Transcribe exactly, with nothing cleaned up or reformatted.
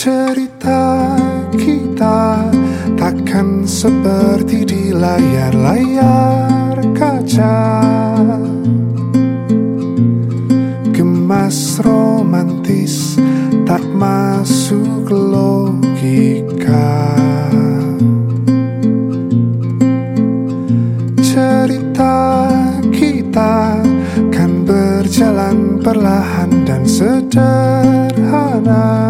Cerita kita takkan seperti di layar-layar kaca, gemas romantis tak masuk logika. Cerita kita kan berjalan perlahan dan sederhana,